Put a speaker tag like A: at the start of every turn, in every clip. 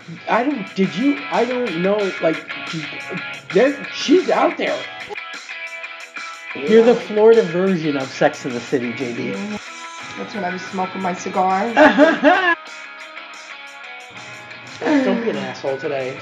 A: I don't know, like, she's out there. You're the Florida version of Sex and the City, JD.
B: That's when I was smoking my cigar.
A: Don't be an asshole today.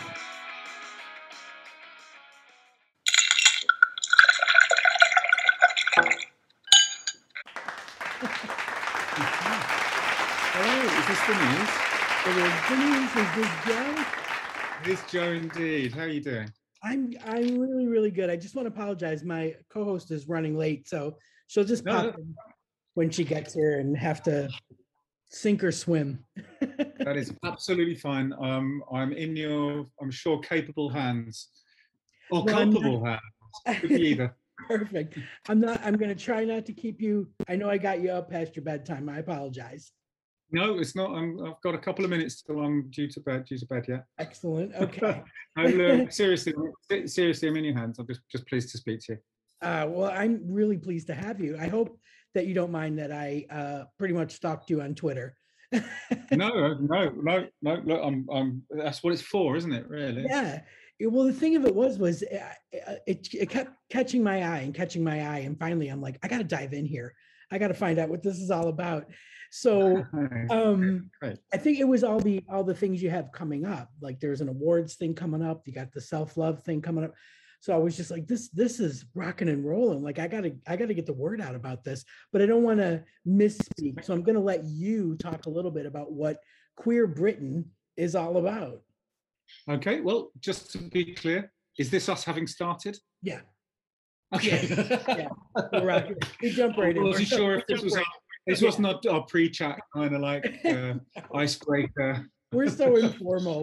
C: Hello, is this the news?
A: It is the news. Is this Joe?
C: It is Joe indeed. How are you doing?
A: I'm really, really good. I just want to apologize. My co-host is running late, so she'll just pop in when she gets here and have to sink or swim.
C: That is absolutely fine. I'm in your, I'm sure, capable hands. Or culpable hands. Could be either.
A: Perfect. I'm going to try not to keep you. I know I got you up past your bedtime. I apologize.
C: No, it's not. I've got a couple of minutes till I'm due to bed. Yeah.
A: Excellent. Okay.
C: Seriously, I'm in your hands. I'm just pleased to speak to you.
A: Well, I'm really pleased to have you. I hope that you don't mind that I pretty much stalked you on Twitter.
C: No. Look, I'm. That's what it's for, isn't it? Really?
A: Yeah. Well, the thing of it was it kept catching my eye, and finally I'm like, I got to dive in here. I got to find out what this is all about. So I think it was all the things you have coming up. Like there's an awards thing coming up. You got the self-love thing coming up. So I was just like, this is rocking and rolling. Like I gotta get the word out about this, but I don't want to misspeak. So I'm gonna let you talk a little bit about what Queer Britain is all about.
C: Okay, well, just to be clear, is this us having started?
A: Yeah.
C: Okay.
A: Yeah. We jump right in.
C: I wasn't sure if this was not our pre-chat kind of like icebreaker.
A: We're so informal.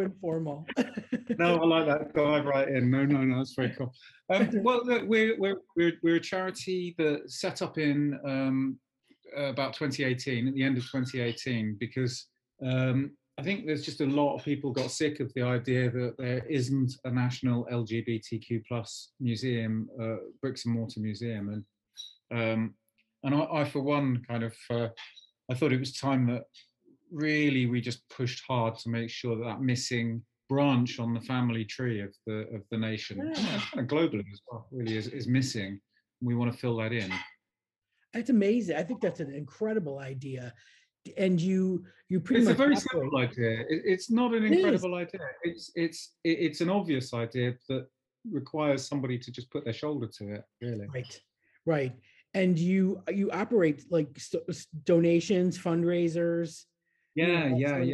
C: No, I like that. Dive right in. No, that's very cool. Well, look, we're a charity that set up in about 2018, at the end of 2018, because I think there's just a lot of people got sick of the idea that there isn't a national LGBTQ plus museum, bricks and mortar museum, and I for one kind of I thought it was time that really we just pushed hard to make sure that missing branch on the family tree of the nation, kind of globally as well, really is missing. We want to fill that in.
A: That's amazing. I think that's an incredible idea. And you pretty
C: it's
A: much
C: a very simple idea. It's not an incredible idea. It's an obvious idea that requires somebody to just put their shoulder to it, really.
A: Right. And you operate like donations, fundraisers.
C: Yeah.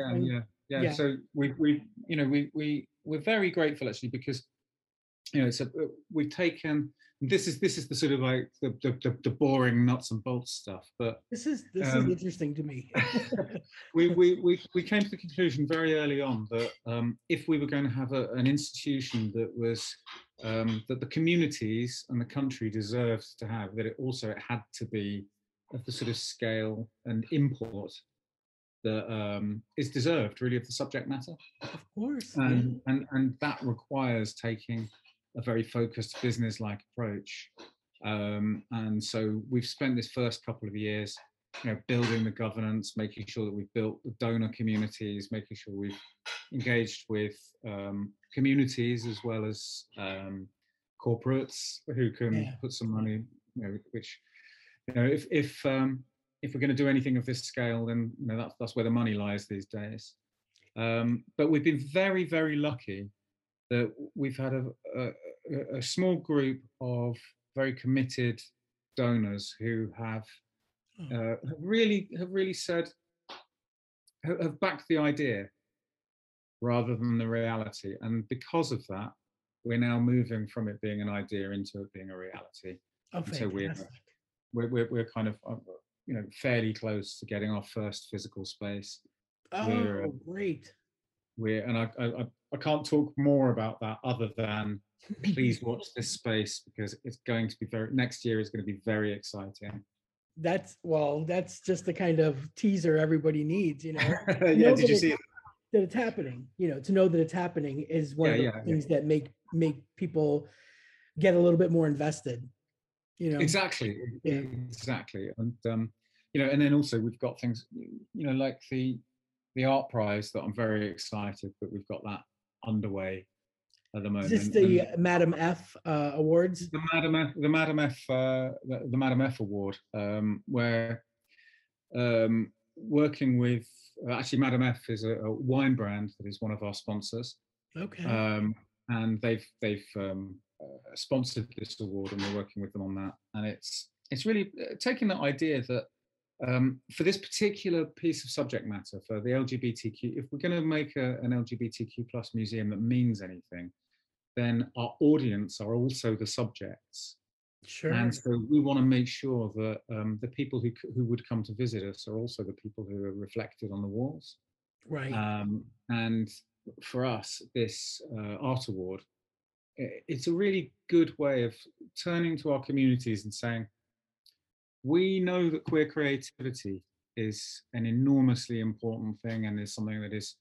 C: So we're very grateful actually, because we've taken, this is the sort of like the boring nuts and bolts stuff, but
A: this is interesting to me.
C: we came to the conclusion very early on that if we were going to have an institution that was that the communities and the country deserved to have, that it had to be of the sort of scale and import that is deserved, really, of the subject matter.
A: Of course.
C: And that requires taking a very focused business-like approach. And so we've spent this first couple of years building the governance, making sure that we've built the donor communities, making sure we've engaged with communities as well as corporates who can put some money, which, if we're going to do anything of this scale, then that's where the money lies these days. But we've been very, very lucky that we've had a small group of very committed donors who have really said, have backed the idea rather than the reality. And because of that, we're now moving from it being an idea into it being a reality.
A: So
C: we're kind of fairly close to getting our first physical space.
A: Great.
C: I can't talk more about that other than please watch this space, because it's going to be next year is going to be very exciting.
A: That's just the kind of teaser everybody needs,
C: Yeah, did you see it?
A: That it's happening, to know that it's happening is one of the things that make people get a little bit more invested.
C: Exactly. And and then also we've got things like the the art prize that I'm very excited that we've got that underway at the
A: Is
C: moment.
A: this the Madam F awards?
C: The Madam F award, where working with actually Madam F is a wine brand that is one of our sponsors.
A: Okay.
C: And they've sponsored this award, and we're working with them on that. And it's really taking that idea that for this particular piece of subject matter, for the LGBTQ, if we're going to make an LGBTQ plus museum that means anything, then our audience are also the subjects.
A: Sure.
C: And so we want to make sure that the people who would come to visit us are also the people who are reflected on the walls.
A: Right.
C: And for us, this art award, it's a really good way of turning to our communities and saying, we know that queer creativity is an enormously important thing, and is something that is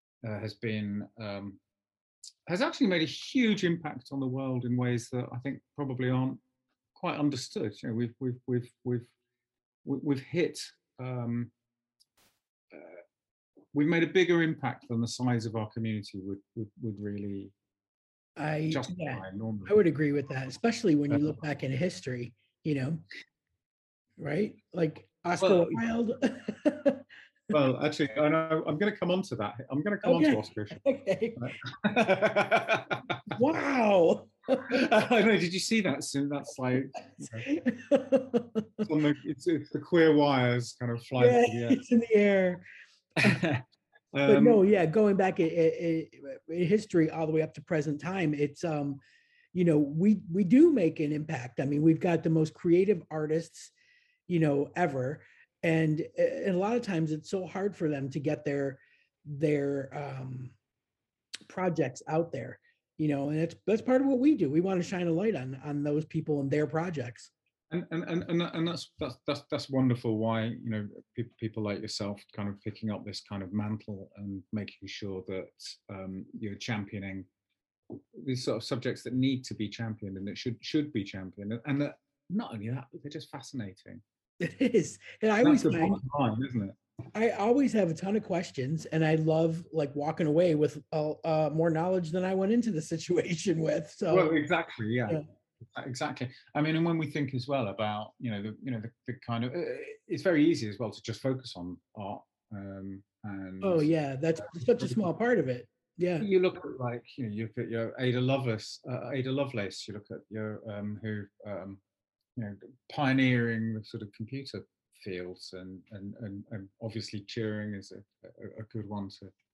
C: has actually made a huge impact on the world in ways that I think probably aren't quite understood. You know, we've hit we've made a bigger impact than the size of our community would really justify normally.
A: I would agree with that, especially when you look back in history, you know, right? Like Oscar Wilde.
C: Well, actually, I know I'm going to come on to that. I'm going to come on to Oscar.
A: Okay. Wow.
C: I know. Did you see that? So that's like it's the queer wires kind of flying through the air.
A: It's in the air. But no, yeah, going back in history all the way up to present time, it's you know, we do make an impact. I mean, we've got the most creative artists, you know, ever, and a lot of times it's so hard for them to get their projects out there, you know, and that's part of what we do. We want to shine a light on those people and their projects.
C: And that's wonderful. Why, you know, people like yourself kind of picking up this kind of mantle and making sure that you're championing these sort of subjects that need to be championed and that should be championed, and that not only that, but they're just fascinating.
A: It is, and I always find, isn't it? I always have a ton of questions, and I love like walking away with more knowledge than I went into the situation with. So,
C: well, exactly, yeah. Exactly. I mean, and when we think as well about the kind of it's very easy as well to just focus on art. And
A: oh yeah, that's such a small part of it. Yeah.
C: You look at like you look at your Ada Lovelace. You look at your who pioneering the sort of computer fields, and obviously Turing is a good one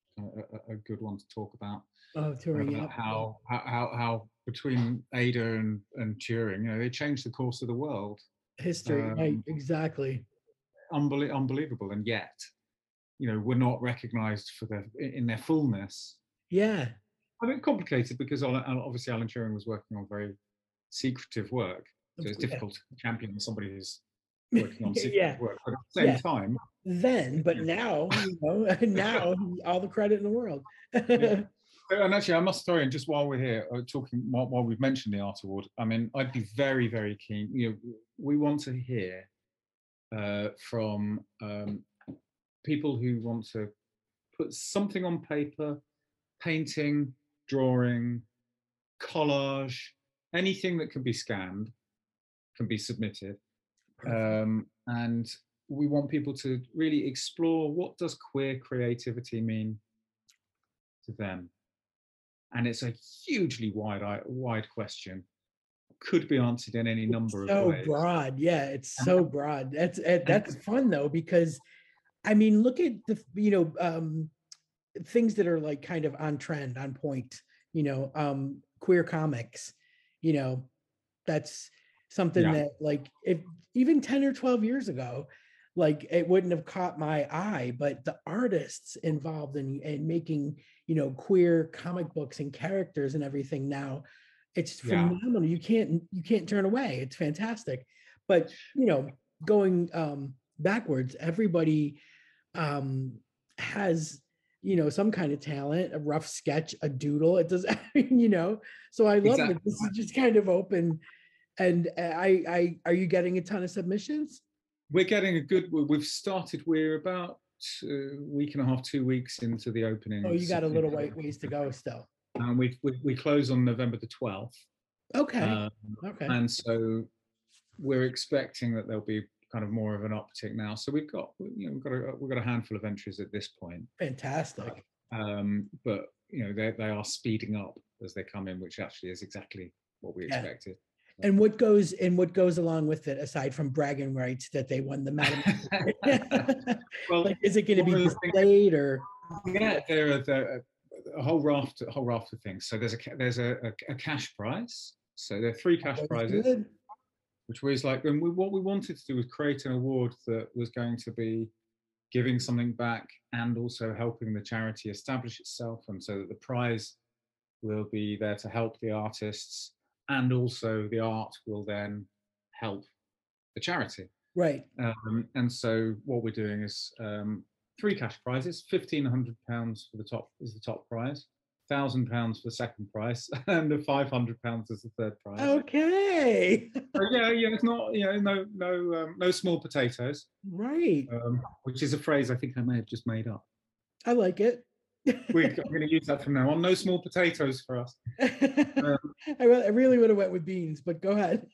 C: to talk about.
A: Oh, Turing, yeah.
C: How between Ada and Turing, you know, they changed the course of the world.
A: History, right? Exactly.
C: Unbelievable, and yet, you know, we're not recognised in their fullness.
A: Yeah.
C: I mean, complicated because obviously Alan Turing was working on very secretive work, so it's difficult to champion somebody who's working on secretive work. But at the same time,
A: but now, you know, now all the credit in the world.
C: And actually, I must throw in, just while we're here talking, while we've mentioned the Art Award, I mean, I'd be very, very keen. You know, we want to hear from people who want to put something on paper, painting, drawing, collage, anything that can be scanned, can be submitted. And we want people to really explore, what does queer creativity mean to them? And it's a hugely wide question. Could be answered in any number of ways.
A: So broad, yeah, it's so broad. That's fun though, because I mean, look at the things that are like kind of on trend, on point. You know, queer comics. You know, that's something that, like, if even 10 or 12 years ago, like, it wouldn't have caught my eye, but the artists involved in making, you know, queer comic books and characters and everything now, it's phenomenal. You can't turn away. It's fantastic. But, you know, going backwards, everybody has, you know, some kind of talent, a rough sketch, a doodle. It does, you know, so I love that this is just kind of open. And are you getting a ton of submissions?
C: We're getting we've started, we're about week and a half, 2 weeks into the opening.
A: Oh, you got a little ways to go still.
C: And we close on November the 12th.
A: Okay. Okay.
C: And so we're expecting that there'll be kind of more of an uptick now. So we've got a handful of entries at this point.
A: Fantastic.
C: But they are speeding up as they come in, which actually is exactly what we expected.
A: And what goes along with it, aside from bragging rights that they won the Madam? Well, like, is it going to be displayed or?
C: Yeah, there are a whole raft of things. So there's a cash prize. So there are 3 cash prizes,
A: good.
C: Which was like, and what we wanted to do was create an award that was going to be giving something back and also helping the charity establish itself, and so that the prize will be there to help the artists, and also the art will then help the charity.
A: Right.
C: And so what we're doing is 3 cash prizes. £1,500 for the top prize, £1,000 for the second prize, and the £500 as the third prize.
A: Okay.
C: Yeah, it's not no small potatoes.
A: Right.
C: Which is a phrase I think I may have just made up.
A: I like it.
C: I'm going to use that from now on. No small potatoes for us.
A: I really would have went with beans, but go ahead.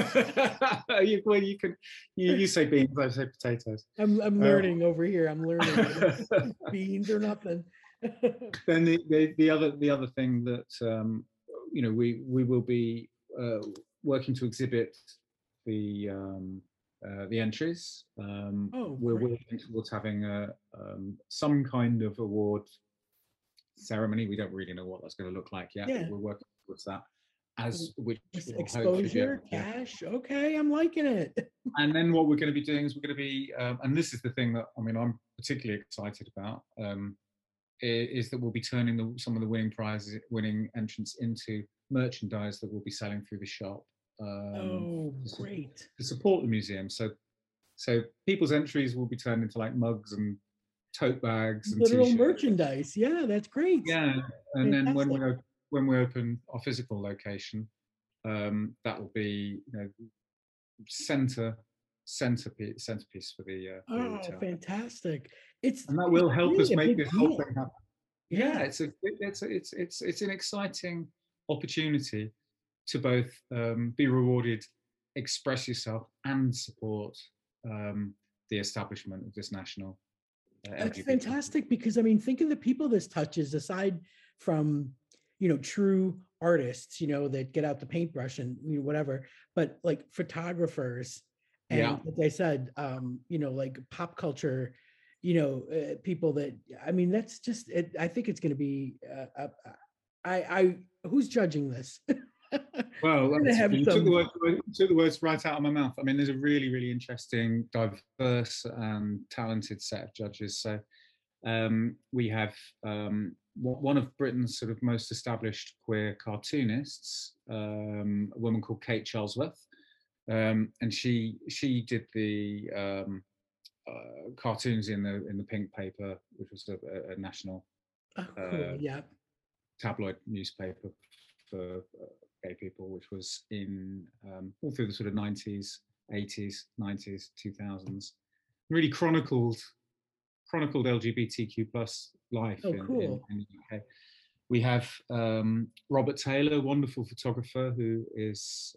C: You say beans, I say potatoes.
A: I'm learning over here. I'm learning. Beans or nothing.
C: Then the other thing that we will be working to exhibit the entries. We're working towards having some kind of award ceremony. We don't really know what that's going to look like yet, but we're working towards that.
A: Exposure, cash. Okay, I'm liking it.
C: And then what we're going to be doing is we're going to be, and this is the thing that I'm particularly excited about, is that we'll be turning some of the winning entrants into merchandise that we'll be selling through the shop.
A: Great.
C: To support the museum. So people's entries will be turned into like mugs and tote bags and
A: literal
C: t-shirts.
A: Merchandise. Yeah, that's great.
C: Yeah, and then when we open our physical location, that will be centerpiece for the retail.
A: Fantastic!
C: And that will help us make this whole thing happen.
A: Yeah,
C: it's an exciting opportunity to both be rewarded, express yourself, and support the establishment of this national.
A: That's fantastic, because I mean, think of the people this touches, aside from true artists, that get out the paintbrush and whatever, but like photographers and like I said, like pop culture, people that, I mean, that's just it. I think it's going to be who's judging this?
C: Well, you took the words right out of my mouth. I mean, there's a really, really interesting, diverse and talented set of judges. So we have one of Britain's sort of most established queer cartoonists, a woman called Kate Charlesworth, and she did the cartoons in the Pink paper, which was a national tabloid newspaper for gay people, which was in all through the sort of 90s, 80s, 90s, 2000s. Really chronicled LGBTQ plus life in the UK. We have Robert Taylor, wonderful photographer who is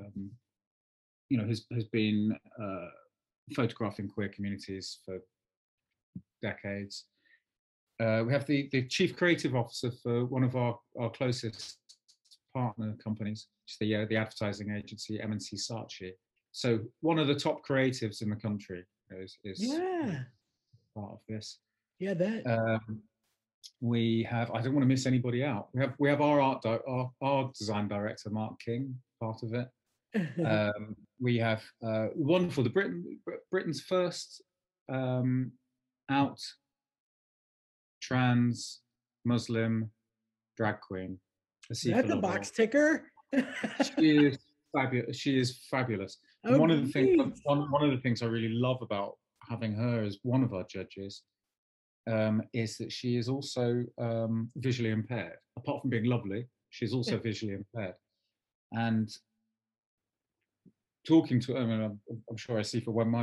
C: has been photographing queer communities for decades. We have the chief creative officer for one of our closest partner companies, which is the advertising agency M&C Saatchi. So one of the top creatives in the country is part of this.
A: Yeah, that.
C: We have, I don't want to miss anybody out. We have our design director Mark King, part of it. We have wonderful, Britain's first out trans Muslim drag queen.
A: That's a box ticker.
C: She is fabulous. She is fabulous. And one of the things I really love about having her as one of our judges is that she is also visually impaired. Apart from being lovely, she's also visually impaired. And talking to her, I mean, I'm sure Asifa won't mind me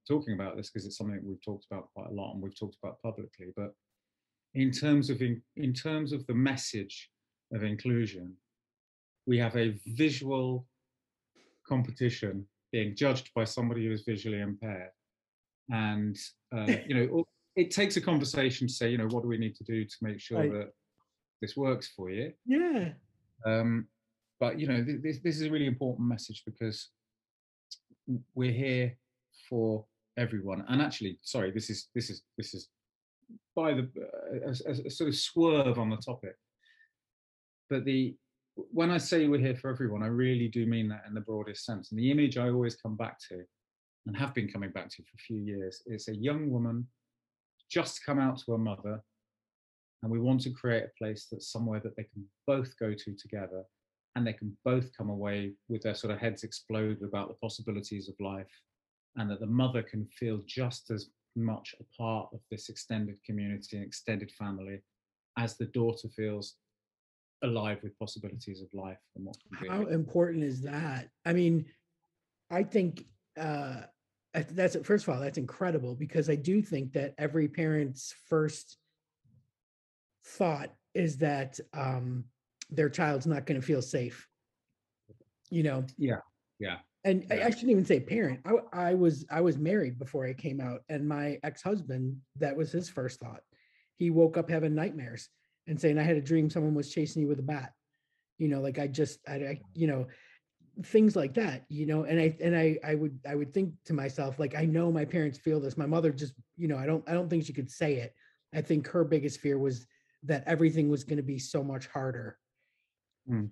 C: talking about this because it's something we've talked about quite a lot and we've talked about publicly. But in terms of the message of inclusion, we have a visual competition being judged by somebody who is visually impaired, and it takes a conversation to say, what do we need to do to make sure
A: Right.
C: that this works for you.
A: Yeah.
C: But this is a really important message because we're here for everyone. And actually, sorry, this is by a sort of swerve on the topic. But when I say we're here for everyone, I really do mean that in the broadest sense. And the image I always come back to, and have been coming back to for a few years, is a young woman just come out to her mother, and we want to create a place that's somewhere that they can both go to together, and they can both come away with their sort of heads explode about the possibilities of life, and that the mother can feel just as much a part of this extended community and extended family as the daughter feels alive with possibilities of life and what can be.
A: How important is that? I mean, I think that's, first of all, that's incredible, because I do think that every parent's first thought is that their child's not going to feel safe.
C: Yeah.
A: And I shouldn't even say parent. I was married before I came out, and my ex-husband, that was his first thought. He woke up having nightmares and saying, I had a dream someone was chasing you with a bat. Like I things like that, and I would think to myself, like, I know my parents feel this. My mother just, I don't think she could say it. I think her biggest fear was that everything was going to be so much harder. And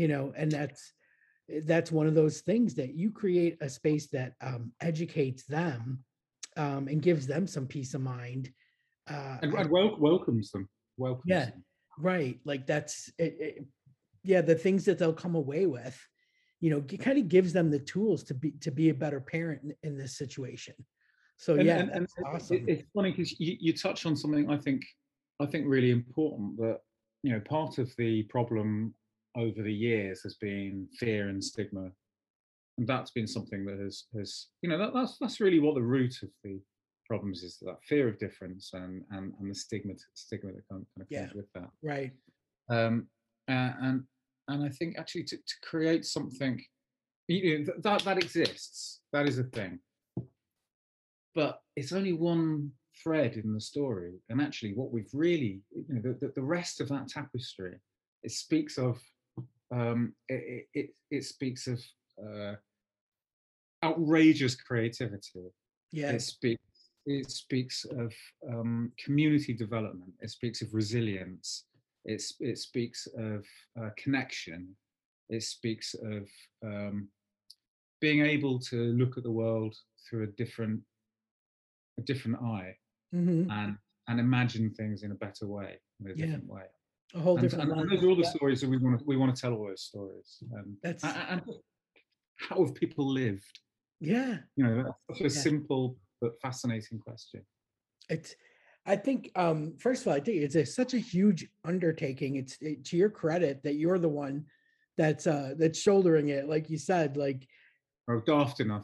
A: that's one of those things, that you create a space that educates them and gives them some peace of mind.
C: And welcomes them.
A: Them. Right. Like that's it. Yeah, the things that they'll come away with, it kind of gives them the tools to be a better parent in this situation. So that's awesome.
C: It's funny because you touch on something I think really important, that part of the problem over the years has been fear and stigma, and that's been something that has that's really what the root of the problems is, that fear of difference and the stigma that kind of comes with that.
A: Right.
C: And I think actually to create something that exists, that is a thing, but it's only one thread in the story. And actually what we've really, the rest of that tapestry, it speaks of it speaks of outrageous creativity. It speaks of community development. It speaks of resilience. It speaks of connection. It speaks of being able to look at the world through a different eye, and imagine things in a better way, in a different way.
A: A whole different.
C: And those are all the stories that we want to tell all those stories. And how have people lived?
A: Yeah.
C: That's such a simple but fascinating question.
A: I think, first of all, I think it's such a huge undertaking. It's to your credit that you're the one that's shouldering it, like you said, like.
C: Oh, daft enough.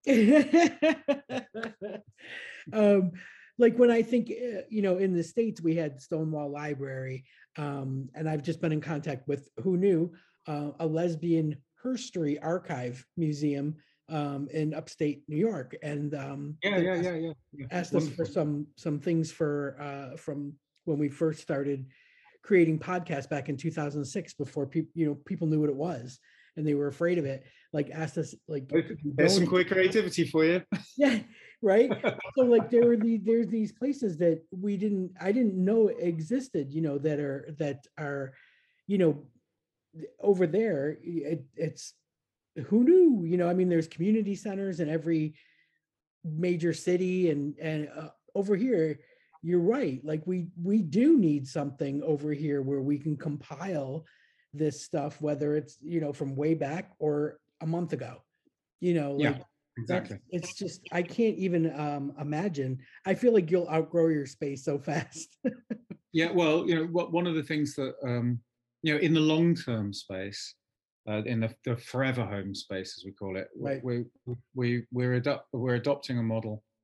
A: Like when I think, in the States, we had Stonewall Library, and I've just been in contact with, who knew, a lesbian herstory archive museum in upstate New York, and asked us for some things from when we first started creating podcasts back in 2006, before people knew what it was and they were afraid of it. Like, asked us, like,
C: there's some quick creativity for you.
A: Yeah, right. So like there's these places that I didn't know existed, that are over there. It's who knew, I mean, there's community centers in every major city, and over here, you're right, like we do need something over here where we can compile this stuff, whether it's from way back or a month ago, exactly. It's just, I can't even imagine. I feel like you'll outgrow your space so fast.
C: Yeah, well, one of the things that in the long-term space, in the forever home space, as we call it,
A: right.
C: we're adopting a model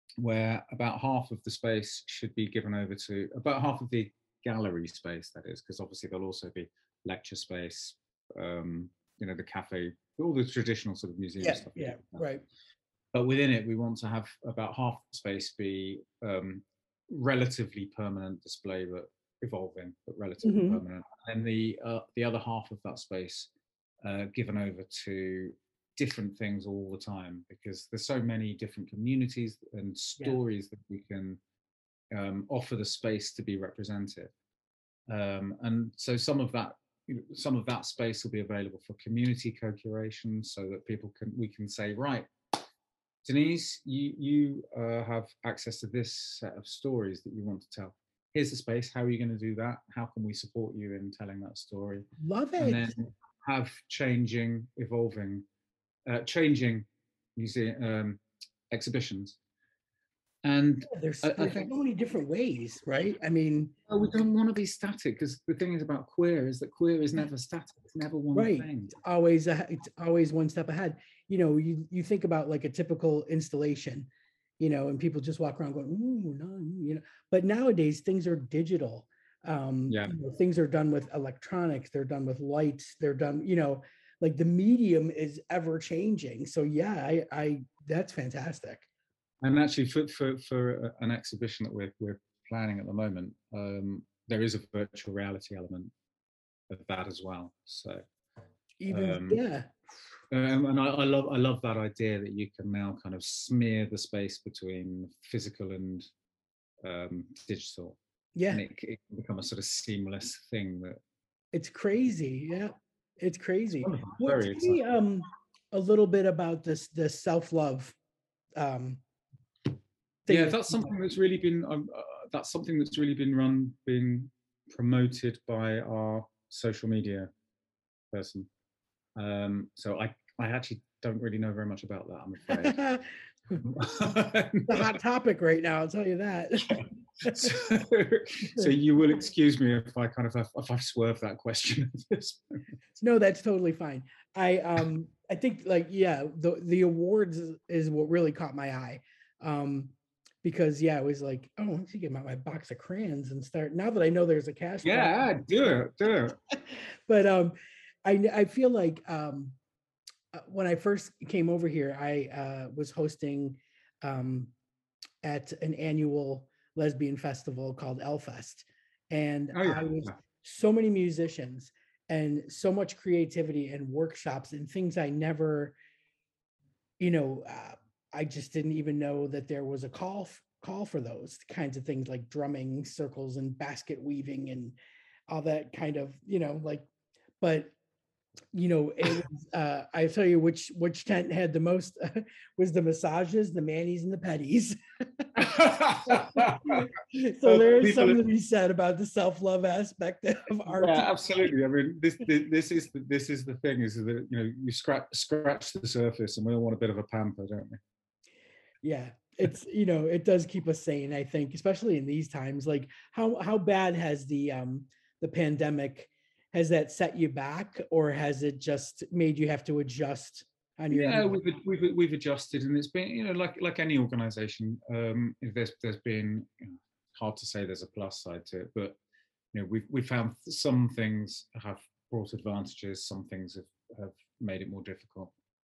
C: where about half of the space should be given over to, about half of the gallery space, that is, because obviously there'll also be lecture space, the cafe, all the traditional sort of museum
A: Yeah,
C: stuff.
A: yeah, right.
C: But within it, we want to have about half the space be relatively permanent display, but evolving, but relatively permanent. And the other half of that space given over to different things all the time, because there's so many different communities and stories that we can offer the space to be represented. And so some of that space will be available for community co-curation, so that we can say, right, Denise, you have access to this set of stories that you want to tell. Here's the space. How are you going to do that? How can we support you in telling that story?
A: Love it.
C: And then have changing, evolving, changing museum exhibitions. And
A: there's so many different ways, right? I mean,
C: we don't want to be static, because the thing is about queer is that queer is never static. It's never one thing.
A: It's always one step ahead. You think about like a typical installation, and people just walk around going, ooh, no, but nowadays things are digital. Things are done with electronics, they're done with lights, they're done, like the medium is ever changing. So I that's fantastic.
C: And actually, for an exhibition that we're planning at the moment, there is a virtual reality element of that as well. So and I love that idea that you can now kind of smear the space between physical and digital. And it can become a sort of seamless thing. That
A: it's crazy. Yeah, it's crazy.
C: Tell me
A: a little bit about the self-love.
C: That's something that's really been being promoted by our social media person. So I actually don't really know very much about that, I'm
A: afraid. It's a hot topic right now, I'll tell you that.
C: So you will excuse me if I swerve that question at this moment.
A: No, that's totally fine. I think the awards is what really caught my eye. Because it was like, oh, once you get my box of crayons and start, now that I know there's a cash prize.
C: do it.
A: But I feel like when I first came over here, I was hosting at an annual lesbian festival called Elfest, and I was so many musicians and so much creativity and workshops and things I never, I just didn't even know that there was a call for those kinds of things, like drumming circles and basket weaving and all that kind of, but it was, I tell you which tent had the most was the massages, the manis, and the petties. So there is something to be said about the self-love aspect of art.
C: Yeah, absolutely. I mean, this is the thing, is that you scratch the surface, and we all want a bit of a pamper, don't we?
A: Yeah, it's it does keep us sane, I think, especially in these times. Like how bad has the pandemic, has that set you back, or has it just made you have to adjust on your
C: we've adjusted, and it's been like any organization, there's been, hard to say there's a plus side to it, but we found some things have brought advantages, some things have made it more difficult.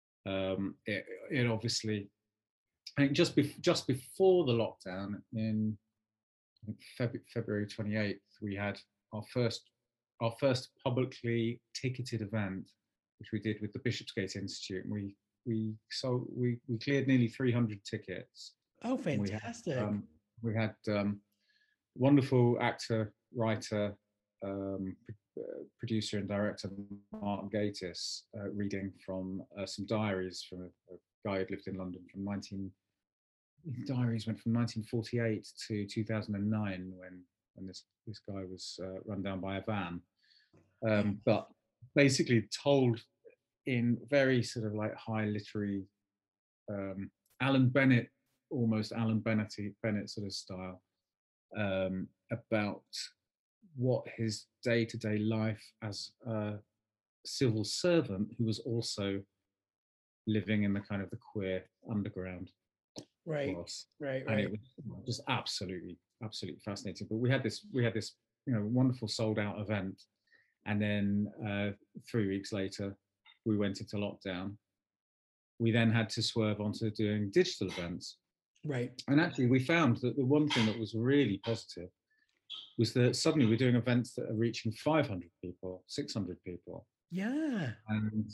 C: It obviously, I think just before the lockdown in February 28th, we had our first publicly ticketed event, which we did with the Bishopsgate Institute. We cleared nearly 300 tickets.
A: Oh, fantastic!
C: We had wonderful actor, writer, producer, and director Mark Gatiss reading from some diaries from a guy who'd lived in London diaries went from 1948 to 2009 when this guy was run down by a van, but basically told in very sort of like high literary, Alan Bennett sort of style, about what his day-to-day life as a civil servant who was also living in the kind of the queer underground
A: Right.
C: was,
A: Right.
C: and it
A: Right.
C: was just absolutely fascinating. But we had this wonderful sold out event, and then 3 weeks later we went into lockdown. We then had to swerve onto doing digital events.
A: Right.
C: And actually, we found that the one thing that was really positive was that suddenly we're doing events that are reaching 500 people, 600 people.
A: Yeah.
C: And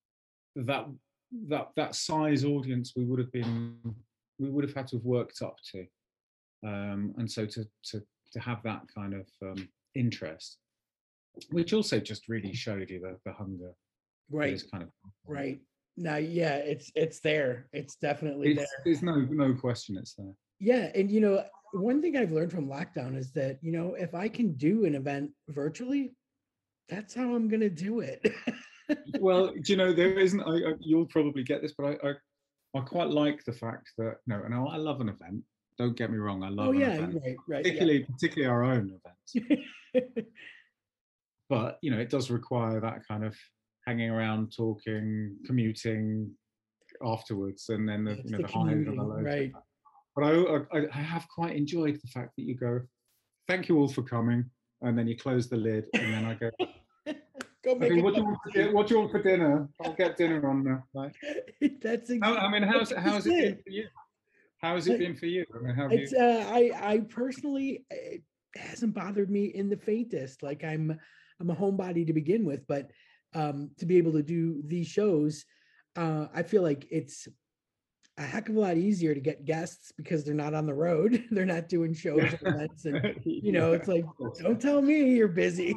C: that size audience we would have had to have worked up to. And so to have that kind of interest, which also just really showed you the hunger for
A: Right.
C: this kind of.
A: Right. Now, yeah, it's there. It's definitely there.
C: There's no question it's there.
A: Yeah. And, one thing I've learned from lockdown is that, if I can do an event virtually, that's how I'm going to do it.
C: Well, there isn't, you'll probably get this, but I quite like the fact that, no, I love an event. Don't get me wrong. I love
A: Oh,
C: an
A: yeah.
C: event,
A: Right.
C: particularly our own events.
A: Yeah.
C: But, it does require that kind of hanging around, talking, commuting afterwards, and then the highs and the lows.
A: Right.
C: But I have quite enjoyed the fact that you go, thank you all for coming, and then you close the lid, and then I go,
A: Go make
C: okay, what do you want for dinner? I'll get dinner on now. Right?
A: That's exactly.
C: How's it been for you? How has it been for you? How have
A: It's
C: you?
A: I personally, it hasn't bothered me in the faintest. Like I'm a homebody to begin with, but to be able to do these shows, I feel like it's a heck of a lot easier to get guests because they're not on the road. They're not doing shows or events, and it's like, don't tell me you're busy.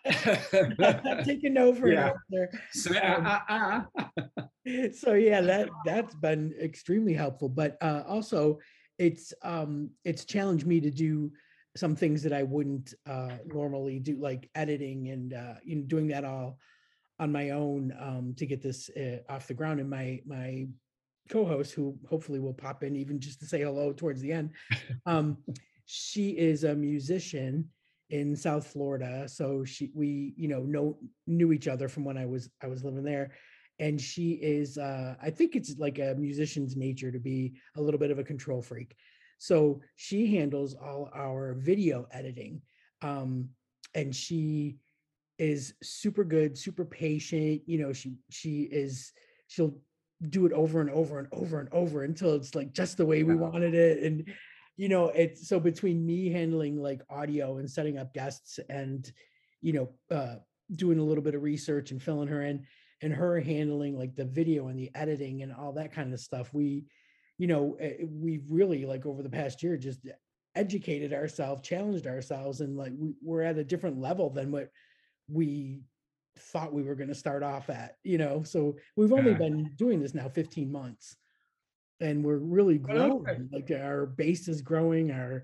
A: I'm taking no for an answer. So yeah, that's been extremely helpful. But also, it's challenged me to do some things that I wouldn't normally do, like editing and doing that all on my own to get this off the ground. And my co-host, who hopefully will pop in even just to say hello towards the end, she is a musician in South Florida. So we knew each other from when I was living there. And she is I think it's like a musician's nature to be a little bit of a control freak. So she handles all our video editing. And she is super good, super patient. She'll do it over and over and over and over until it's like just the way we wanted it. And it's so between me handling like audio and setting up guests and doing a little bit of research and filling her in, and her handling like the video and the editing and all that kind of stuff, we've really, like, over the past year, just educated ourselves, challenged ourselves, and like we're at a different level than what we thought we were going to start off at. So we've only been doing this now 15 months, and we're really growing. Like our base is growing. Our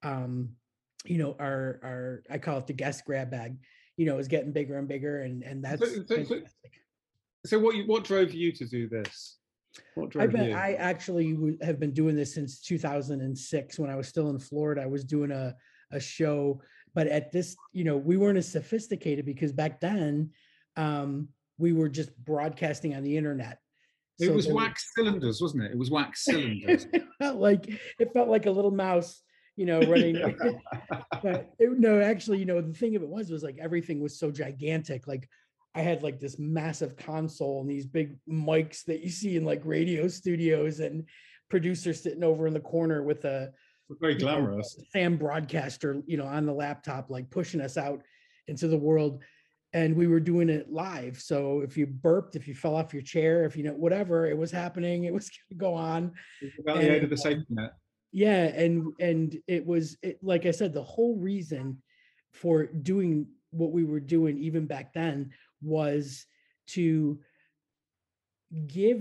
A: our I call it the guest grab bag, is getting bigger and bigger, and that's
C: so what drove you to do this? What drove you?
A: I actually have been doing this since 2006 when I was still in Florida. I was doing a show, but at this, we weren't as sophisticated because back then we were just broadcasting on the internet.
C: It was wax cylinders, wasn't it? It was wax cylinders.
A: It felt like a little mouse, running. But no, actually, the thing of it was like everything was so gigantic. Like I had like this massive console and these big mics that you see in like radio studios, and producers sitting over in the corner with a
C: very glamorous
A: Sam broadcaster, on the laptop, like pushing us out into the world. And we were doing it live. So if you burped, if you fell off your chair, if whatever, it was happening, it was going to go on.
C: About the end of the safety net.
A: Yeah. And it like I said, the whole reason for doing what we were doing even back then was to give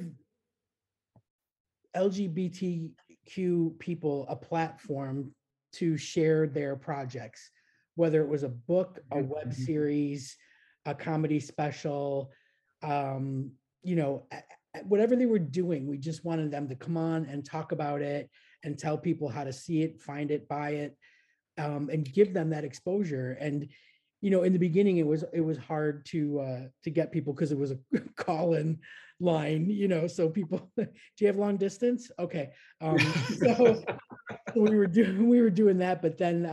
A: LGBTQ people a platform to share their projects, whether it was a book, a web series, a comedy special, whatever they were doing. We just wanted them to come on and talk about it and tell people how to see it, find it, buy it, and give them that exposure. And in the beginning it was hard to get people because it was a call-in line, so people, do you have long distance? Okay. So we were doing that, but then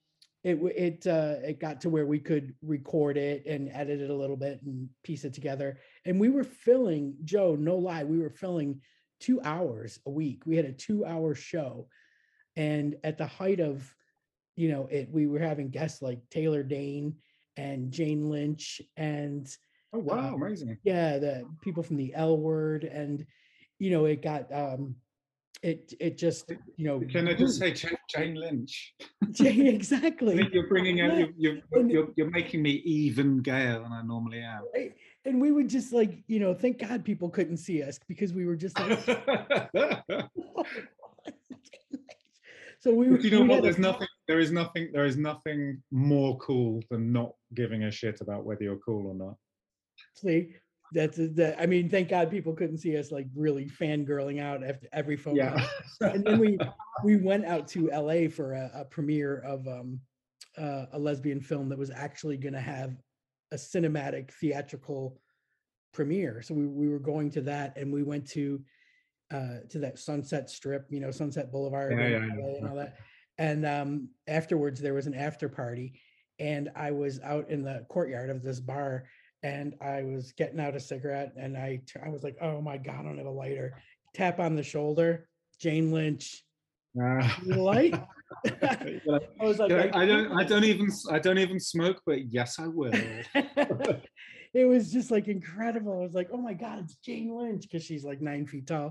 A: it got to where we could record it and edit it a little bit and piece it together. And we were filling, Joe, no lie, we were filling 2 hours a week. We had a 2-hour show. And at the height of, we were having guests like Taylor Dane and Jane Lynch and
C: Oh wow, amazing.
A: yeah, the people from the L Word, and it got it just
C: Can I just say Jane Lynch?
A: exactly.
C: You're bringing out, you're making me even gayer than I normally am.
A: Right? And we would just like, thank God people couldn't see us because we were just like, so we
C: But you know what? There is nothing more cool than not giving a shit about whether you're cool or not.
A: See, I mean, thank God people couldn't see us like really fangirling out after every phone call. And then we went out to LA for a premiere of a lesbian film that was actually going to have a cinematic theatrical premiere. So we were going to that, and we went to that Sunset Strip, Sunset Boulevard and all that. And afterwards there was an after party, and I was out in the courtyard of this bar, and I was getting out a cigarette, and I was like, oh my God, I don't have a lighter. Tap on the shoulder, Jane Lynch. Light.
C: I was like, I don't even smoke, but yes, I will.
A: It was just like incredible. I was like, oh my God, it's Jane Lynch, because she's like 9 feet tall.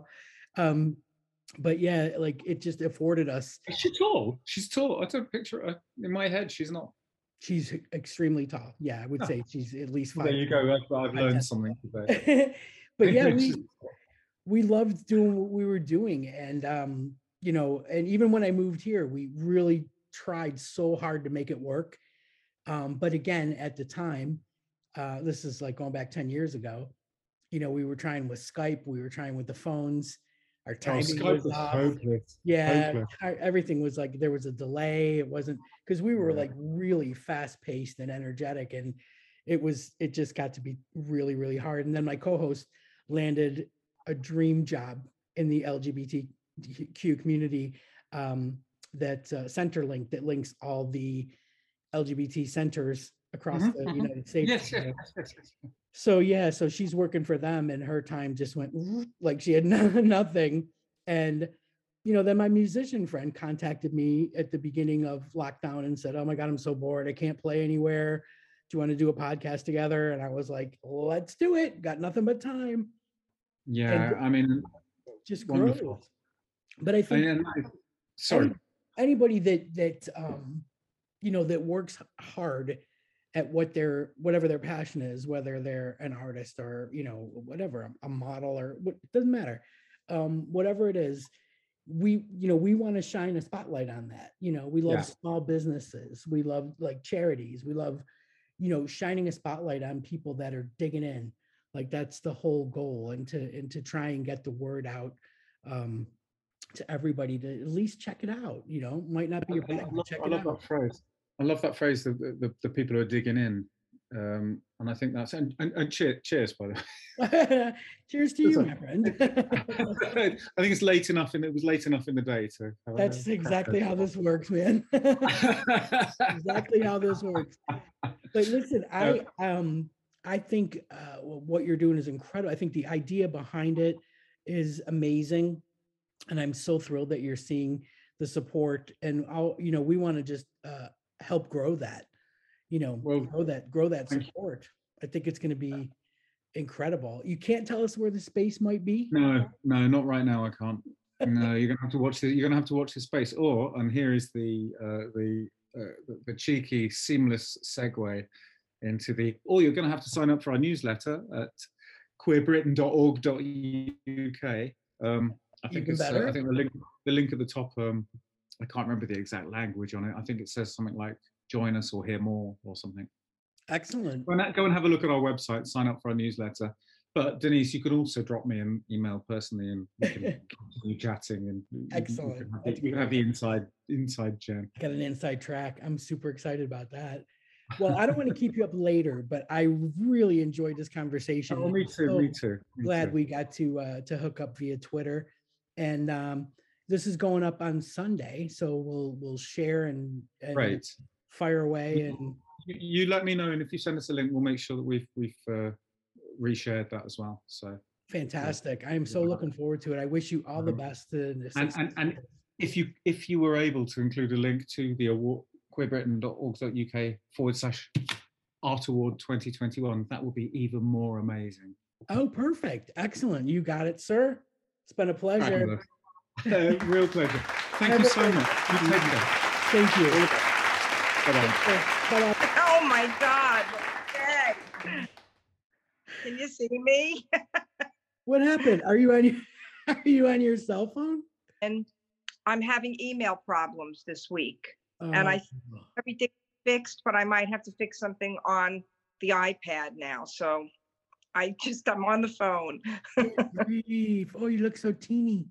A: But yeah, like it just afforded us.
C: Is she tall? She's tall. I took a picture of her. In my head, she's not.
A: She's extremely tall. Yeah, I would say she's at least 5.
C: There you go. I've learned something today.
A: But yeah, we loved doing what we were doing. And, and even when I moved here, we really tried so hard to make it work. But again, at the time, this is like going back 10 years ago, we were trying with Skype, we were trying with the phones. Our timing was off.
C: Hopeless.
A: Yeah,
C: hopeless.
A: Everything was like, there was a delay. It wasn't, because we were like really fast paced and energetic, and it just got to be really, really hard. And then my co-host landed a dream job in the LGBTQ community, that Centerlink, that links all the LGBT centers across the United States.
C: Yes.
A: So she's working for them, and her time just went like she had nothing. And then my musician friend contacted me at the beginning of lockdown and said, oh my God, I'm so bored, I can't play anywhere, do you want to do a podcast together? And I was like, let's do it, got nothing but time.
C: Yeah, I mean,
A: just
C: wonderful.
A: Grows. But I think
C: sorry,
A: anybody that that works hard at whatever their passion is, whether they're an artist or whatever, a model, or what, it doesn't matter, whatever it is, we want to shine a spotlight on that. We love small businesses, we love like charities, we love shining a spotlight on people that are digging in. Like that's the whole goal, and to try and get the word out to everybody to at least check it out. Might not be your bag, but check it out.
C: I love that phrase, the people who are digging in. And I think that's, and cheers, by the
A: way. Cheers to you, my friend.
C: I think it's late enough, and it was late enough in the day to.
A: That's exactly how this works, man. Exactly how this works. But listen, I think what you're doing is incredible. I think the idea behind it is amazing, and I'm so thrilled that you're seeing the support. And we want to just help grow that. Grow that support. I think it's going to be incredible. You can't tell us where the space might be?
C: No, not right now. I can't. No, you're gonna have to watch the space. And here is the cheeky, seamless segue into you're going to have to sign up for our newsletter at queerbritain.org.uk. I think the link at the top. I can't remember the exact language on it. I think it says something like "join us" or "hear more" or something.
A: Excellent.
C: Go and have a look at our website. Sign up for our newsletter. But Denise, you could also drop me an email personally, and we can continue chatting. And
A: excellent.
C: We can have the inside gem.
A: Got an inside track. I'm super excited about that. Well, I don't want to keep you up later, but I really enjoyed this conversation.
C: Oh, me too.
A: So
C: Me too. Me
A: glad
C: too.
A: we got to hook up via Twitter, and this is going up on Sunday, so we'll share and
C: Great.
A: fire away. And
C: You let me know, and if you send us a link, we'll make sure that we've reshared that as well. So
A: fantastic! I am so looking forward to it. I wish you all the best.
C: And if you were able to include a link to the award, queerbritain.org.uk/Art Award 2021, that would be even more amazing.
A: Oh, perfect! Excellent. You got it, sir. It's been a pleasure.
C: Real pleasure. Thank you so much. You take care.
A: Thank you.
C: Bye-bye.
D: Oh my God. Okay. Can you see me?
A: What happened? Are you on your cell phone?
D: And I'm having email problems this week. And I everything fixed, but I might have to fix something on the iPad now. So I'm on the phone.
A: Grief. Oh, you look so teeny.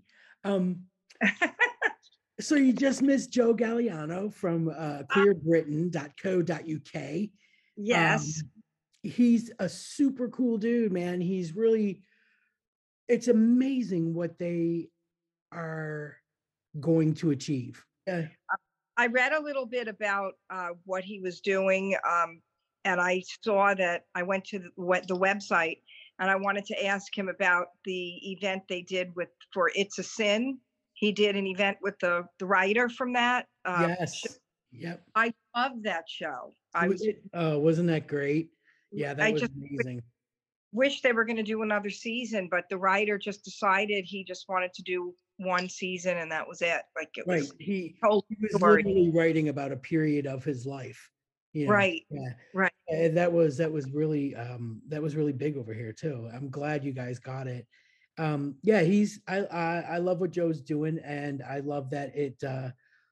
A: So you just missed Joe Galliano from queerbritain.co.uk.
D: Yes.
A: He's a super cool dude, man. It's amazing what they are going to achieve. Yeah.
D: I read a little bit about what he was doing, and I saw that I went to the website, and I wanted to ask him about the event they did for It's a Sin. He did an event with the writer from that.
A: Yes. Yep.
D: I love that show.
A: Wasn't that great? Yeah, that was amazing.
D: Wish they were going to do another season, but the writer just decided he just wanted to do one season and that was it. Like it was
A: he was literally writing about a period of his life. You know?
D: Right.
A: Yeah.
D: Right.
A: And that was really big over here too. I'm glad you guys got it. Yeah, I love what Joe's doing, and I love that that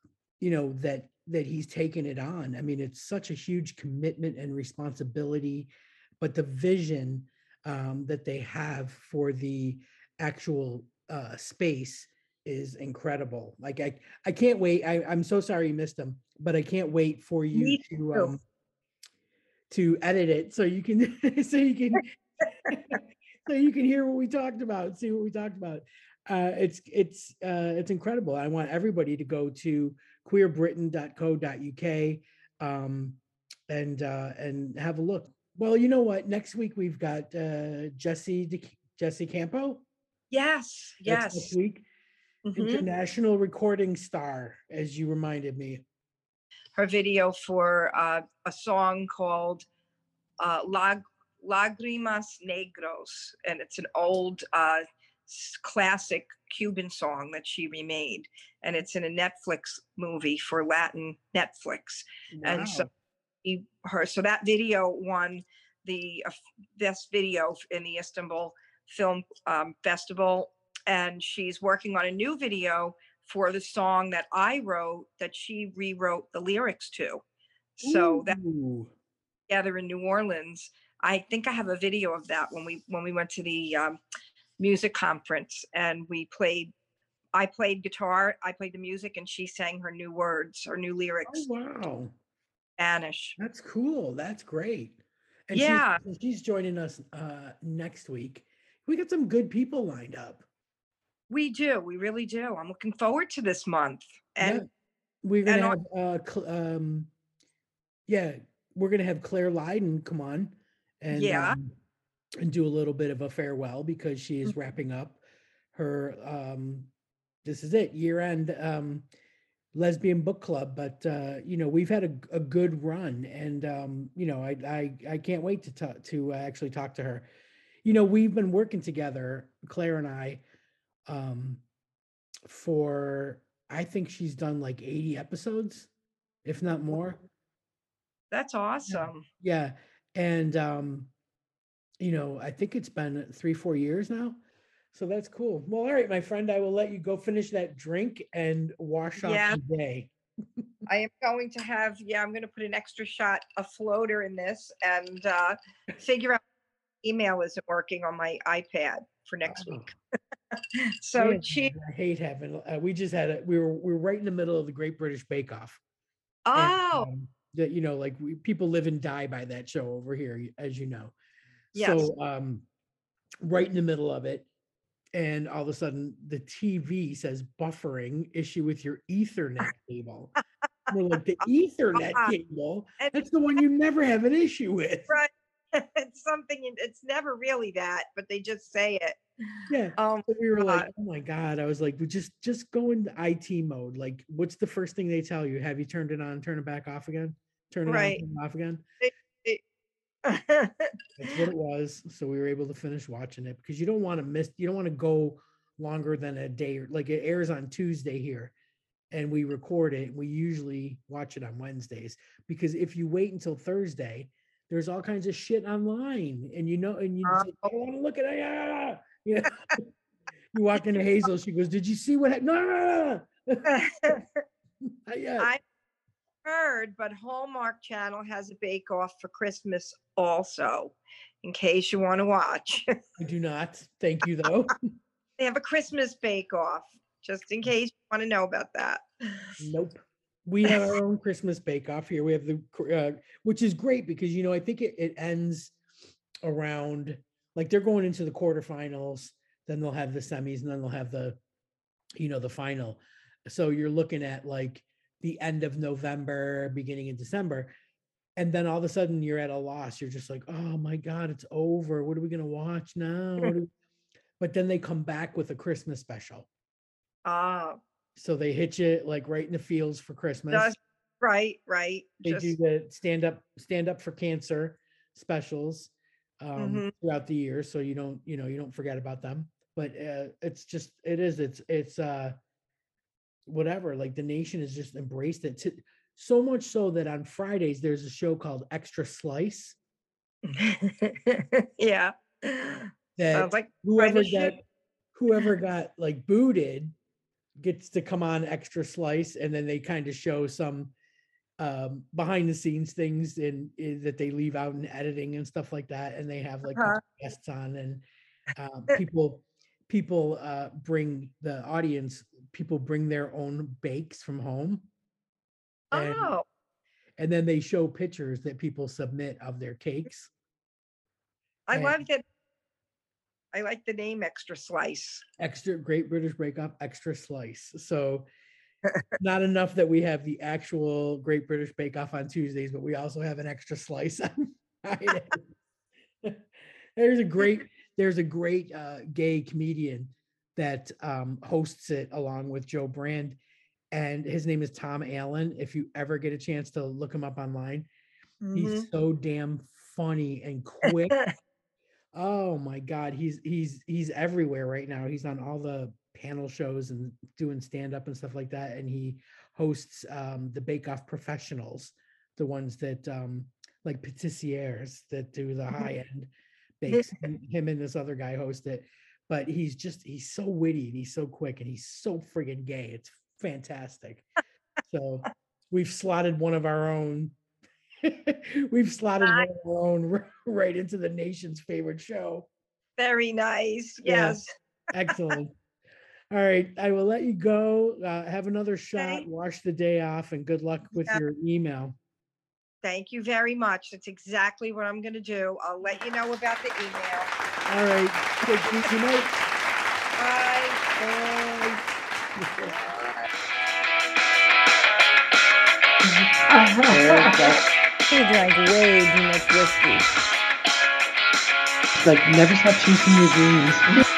A: he's taken it on. I mean, it's such a huge commitment and responsibility, but the vision that they have for the actual space is incredible. Like I can't wait. I'm so sorry you missed them, but I can't wait for you to edit it so you can so you can hear what we talked about, see what we talked about. It's incredible. I want everybody to go to queerbritain.co.uk and have a look. Well, you know what? Next week we've got Jesse Campo.
D: Yes.
A: That's next week. International recording star, as you reminded me.
D: Her video for a song called Lágrimas Negros, and it's an old classic Cuban song that she remade, and it's in a Netflix movie for Latin Netflix. Wow. And so that video won the best video in the Istanbul Film Festival, and she's working on a new video for the song that I wrote that she rewrote the lyrics to. So that together in New Orleans. I think I have a video of that when we went to the music conference, and I played guitar, I played the music, and she sang her new words, her new lyrics.
A: Oh, wow.
D: Spanish.
A: That's cool. That's great. And
D: yeah.
A: She's joining us next week. We got some good people lined up.
D: We do. We really do. I'm looking forward to this month. And
A: we're going to have, we're going to have Claire Lydon come on and do a little bit of a farewell, because she is wrapping up her, this is it, year-end lesbian book club. But, we've had a good run, and, I can't wait to actually talk to her. We've been working together, Claire and I, for, I think she's done like 80 episodes, if not more.
D: That's awesome.
A: Yeah. And, I think it's been 3-4 years now. So that's cool. Well, all right, my friend, I will let you go finish that drink and wash off the day.
D: I am going to have, I'm going to put an extra shot of floater in this and figure out email isn't working on my iPad for next week. So
A: I hate having, we just had we were right in the middle of the Great British Bake Off.
D: Oh.
A: And, that, you know, like people live and die by that show over here, as you know.
D: Yes.
A: So right in the middle of it, and all of a sudden the TV says buffering, issue with your Ethernet cable. We're like, the Ethernet cable?
D: And-
A: That's the one you never have an issue with.
D: Right. It's something, it's never really that, but they just say it.
A: Yeah.
D: Um,
A: So we were like,
D: God.
A: oh my God. I was like, we just go into IT mode. Like, what's the first thing they tell you? Have you turned it on, turn it back off again? Turn it
D: Right.
A: on, turn it off again?
D: That's
A: That's what it was. So we were able to finish watching it because you don't want to miss, you don't want to go longer than a day. Like it airs on Tuesday here and we record it. We usually watch it on Wednesdays because if you wait until Thursday, there's all kinds of shit online and you know, and you say, I don't want to look at it. You know, you walk into Hazel, she goes, did you see what happened? No. Not yet.
D: I heard, but Hallmark Channel has a Bake Off for Christmas also, in case you want to watch.
A: I do not. Thank you though.
D: They have a Christmas Bake Off, just in case you want to know about that.
A: Nope. We have our own Christmas Bake Off here. We have the, which is great because, you know, I think it ends around, like they're going into the quarterfinals, then they'll have the semis and then they'll have the, you know, the final. So you're looking at like the end of November, beginning of December. And then all of a sudden you're at a loss. You're just like, oh my God, it's over. What are we going to watch now? But then they come back with a Christmas special.
D: Ah,
A: So they hit you like right in the feels for Christmas.
D: right.
A: They do the stand up for cancer specials
D: Mhm.
A: throughout the year. So you don't forget about them. But it's whatever, like the nation has just embraced it so much so that on Fridays there's a show called Extra Slice.
D: Yeah.
A: That
D: Sounds like
A: whoever got like booted gets to come on Extra Slice, and then they kind of show some behind the scenes things that they leave out in editing and stuff like that, and they have like guests on, and people bring the audience, people bring their own bakes from home, and then they show pictures that people submit of their cakes.
D: I love that. I like the name Extra Slice.
A: Extra Great British Bake Off Extra Slice. So not enough that we have the actual Great British Bake Off on Tuesdays, but we also have an Extra Slice on Friday. There's a great gay comedian that hosts it along with Joe Brand, and his name is Tom Allen. If you ever get a chance to look him up online, he's so damn funny and quick. Oh my God, he's everywhere right now. He's on all the panel shows and doing stand-up and stuff like that. And he hosts the Bake Off Professionals, the ones that like patissiers that do the high-end bakes. Him and this other guy host it. But he's so witty and he's so quick and he's so friggin' gay. It's fantastic. So we've slotted one of our own. We've slotted one of our own right into the nation's favorite show.
D: Very nice. Yes.
A: Yeah. Excellent. All right. I will let you go. Have another shot. Wash the day off, and good luck with your email.
D: Thank you very much. That's exactly what I'm going to do. I'll let you know about the email.
A: All right. Good night.
D: Bye.
E: He drank way too much whiskey.
B: Like, never stop chasing your dreams.